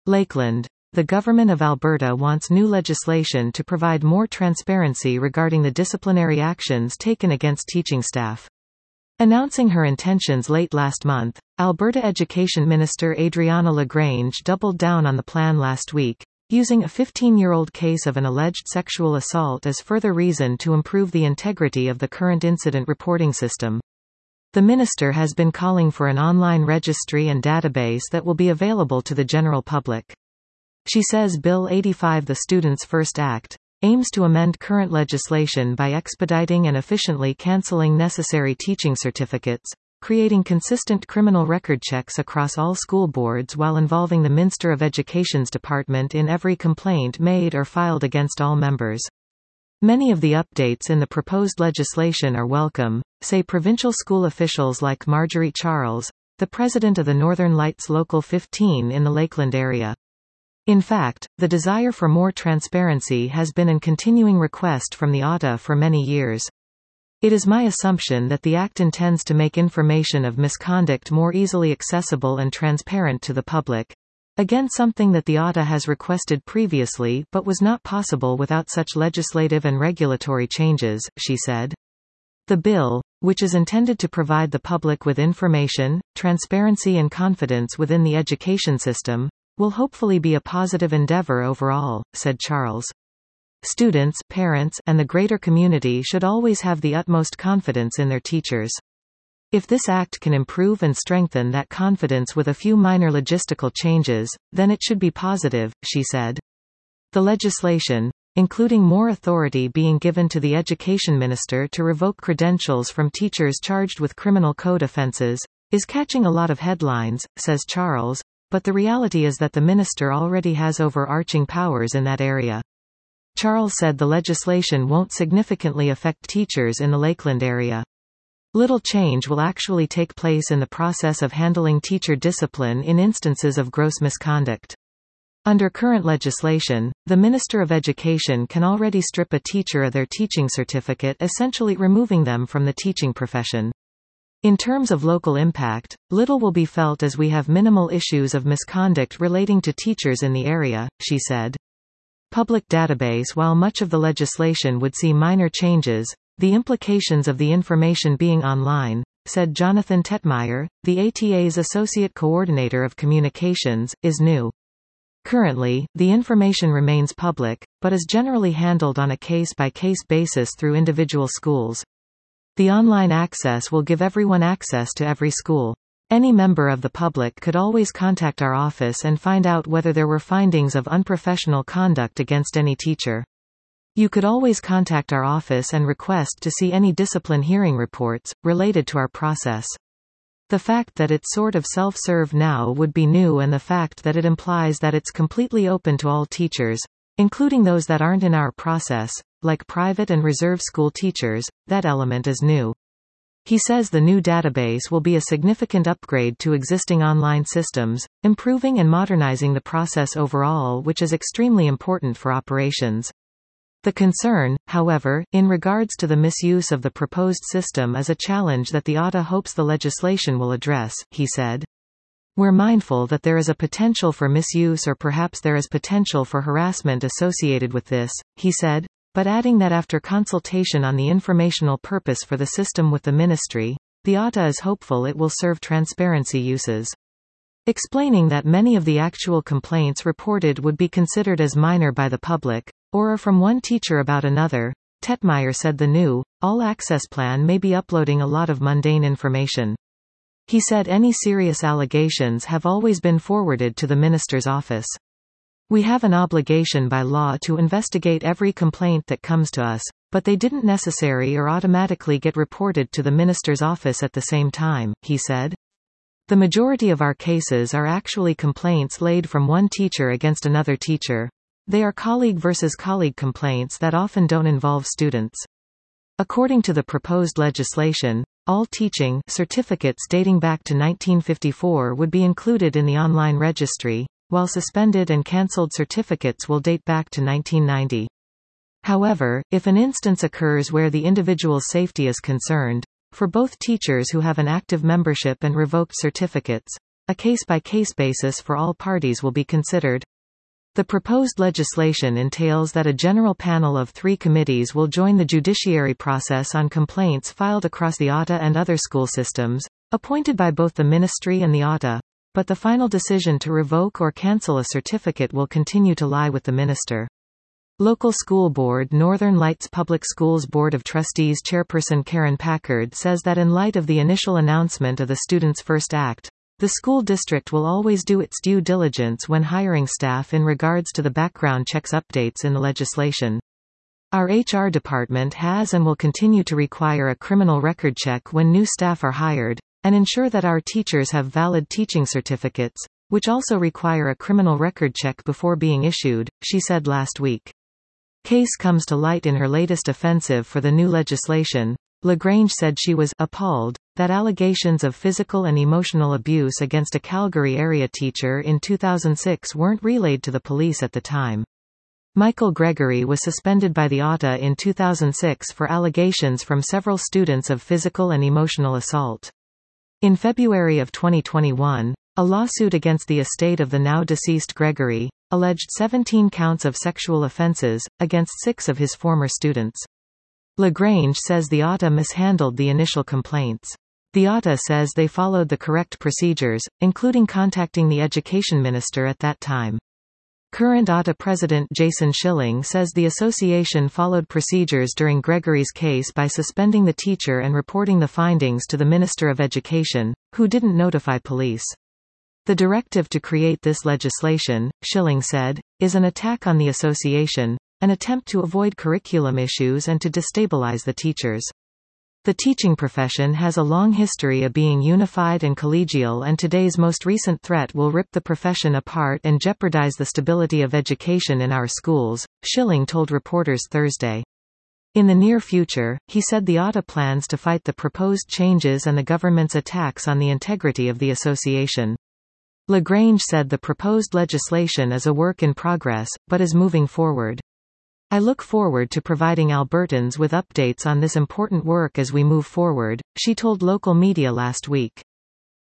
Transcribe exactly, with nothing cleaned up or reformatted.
Lakeland. The Government of Alberta wants new legislation to provide more transparency regarding the disciplinary actions taken against teaching staff. Announcing her intentions late last month, Alberta Education Minister Adriana LaGrange doubled down on the plan last week, using a fifteen-year-old case of an alleged sexual assault as further reason to improve the integrity of the current incident reporting system. The minister has been calling for an online registry and database that will be available to the general public. She says Bill eighty-five, the Students First Act, aims to amend current legislation by expediting and efficiently cancelling necessary teaching certificates, creating consistent criminal record checks across all school boards while involving the Minister of Education's department in every complaint made or filed against all members. Many of the updates in the proposed legislation are welcome, say provincial school officials like Marjorie Charles, the president of the Northern Lights Local fifteen in the Lakeland area. In fact, the desire for more transparency has been an continuing request from the O T A for many years. It is my assumption that the Act intends to make information of misconduct more easily accessible and transparent to the public. Again, something that the O T A has requested previously but was not possible without such legislative and regulatory changes, she said. The bill, which is intended to provide the public with information, transparency and confidence within the education system, will hopefully be a positive endeavor overall, said Charles. Students, parents, and the greater community should always have the utmost confidence in their teachers. If this act can improve and strengthen that confidence with a few minor logistical changes, then it should be positive, she said. The legislation, including more authority being given to the education minister to revoke credentials from teachers charged with criminal code offences, is catching a lot of headlines, says Charles, but the reality is that the minister already has overarching powers in that area. Charles said the legislation won't significantly affect teachers in the Lakeland area. Little change will actually take place in the process of handling teacher discipline in instances of gross misconduct. Under current legislation, the Minister of Education can already strip a teacher of their teaching certificate, essentially removing them from the teaching profession. In terms of local impact, little will be felt as we have minimal issues of misconduct relating to teachers in the area, she said. Public database. While much of the legislation would see minor changes, the implications of the information being online, said Jonathan Tetmeyer, the A T A's Associate Coordinator of Communications, is new. Currently, the information remains public, but is generally handled on a case-by-case basis through individual schools. The online access will give everyone access to every school. Any member of the public could always contact our office and find out whether there were findings of unprofessional conduct against any teacher. You could always contact our office and request to see any discipline hearing reports, related to our process. The fact that it's sort of self-serve now would be new, and the fact that it implies that it's completely open to all teachers, including those that aren't in our process, like private and reserve school teachers, that element is new. He says the new database will be a significant upgrade to existing online systems, improving and modernizing the process overall, which is extremely important for operations. The concern, however, in regards to the misuse of the proposed system is a challenge that the O T A hopes the legislation will address, he said. We're mindful that there is a potential for misuse, or perhaps there is potential for harassment associated with this, he said, but adding that after consultation on the informational purpose for the system with the ministry, the O T A is hopeful it will serve transparency uses. Explaining that many of the actual complaints reported would be considered as minor by the public, or are from one teacher about another, Tetmeyer said the new, all-access plan may be uploading a lot of mundane information. He said any serious allegations have always been forwarded to the minister's office. We have an obligation by law to investigate every complaint that comes to us, but they didn't necessarily or automatically get reported to the minister's office at the same time, he said. The majority of our cases are actually complaints laid from one teacher against another teacher. They are colleague versus colleague complaints that often don't involve students. According to the proposed legislation, all teaching certificates dating back to nineteen fifty-four would be included in the online registry, while suspended and cancelled certificates will date back to nineteen ninety. However, if an instance occurs where the individual's safety is concerned, for both teachers who have an active membership and revoked certificates, a case-by-case basis for all parties will be considered. The proposed legislation entails that a general panel of three committees will join the judiciary process on complaints filed across the A T A and other school systems, appointed by both the Ministry and the A T A, but the final decision to revoke or cancel a certificate will continue to lie with the minister. Local school board Northern Lights Public Schools Board of Trustees chairperson Karen Packard says that in light of the initial announcement of the Students First Act, the school district will always do its due diligence when hiring staff in regards to the background checks updates in the legislation. Our H R department has and will continue to require a criminal record check when new staff are hired, and ensure that our teachers have valid teaching certificates, which also require a criminal record check before being issued, she said last week. Case comes to light in her latest offensive for the new legislation. LaGrange said she was appalled that allegations of physical and emotional abuse against a Calgary area teacher in two thousand six weren't relayed to the police at the time. Michael Gregory was suspended by the A T A in two thousand six for allegations from several students of physical and emotional assault. In February of twenty twenty-one, a lawsuit against the estate of the now deceased Gregory alleged seventeen counts of sexual offenses against six of his former students. LaGrange says the A T A mishandled the initial complaints. The A T A says they followed the correct procedures, including contacting the education minister at that time. Current A T A president Jason Schilling says the association followed procedures during Gregory's case by suspending the teacher and reporting the findings to the Minister of Education, who didn't notify police. The directive to create this legislation, Schilling said, is an attack on the association, an attempt to avoid curriculum issues and to destabilize the teachers. The teaching profession has a long history of being unified and collegial, and today's most recent threat will rip the profession apart and jeopardize the stability of education in our schools, Schilling told reporters Thursday. In the near future, he said the A T A plans to fight the proposed changes and the government's attacks on the integrity of the association. LaGrange said the proposed legislation is a work in progress, but is moving forward. I look forward to providing Albertans with updates on this important work as we move forward, she told local media last week.